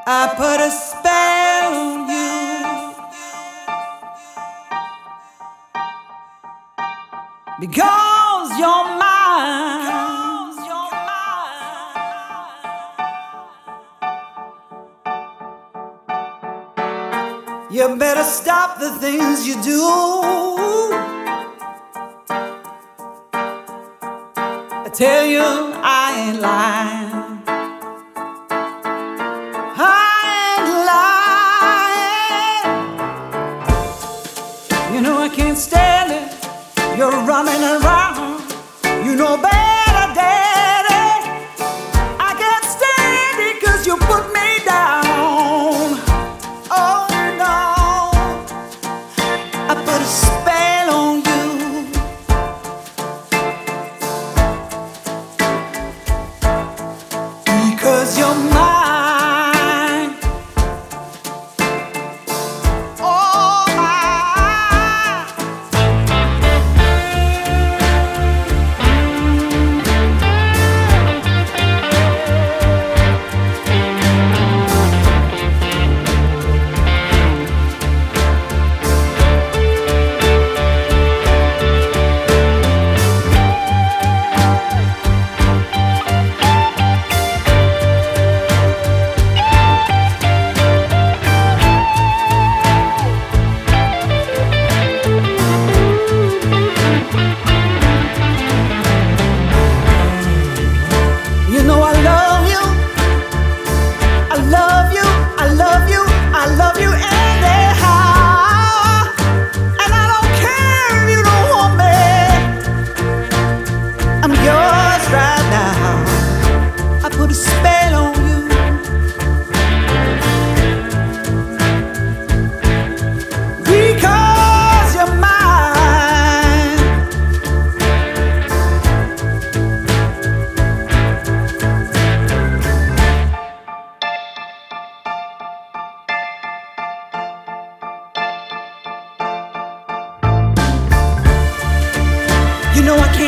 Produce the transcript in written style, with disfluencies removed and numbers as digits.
I put a spell on you because you're mine. You better stop the things you do. I tell you, I ain't lying. You know I can't stand it. You're running around. You know better, Daddy. I can't stand it 'cause you put me down. Oh no, I put a spell on you because you're mine. You know I can't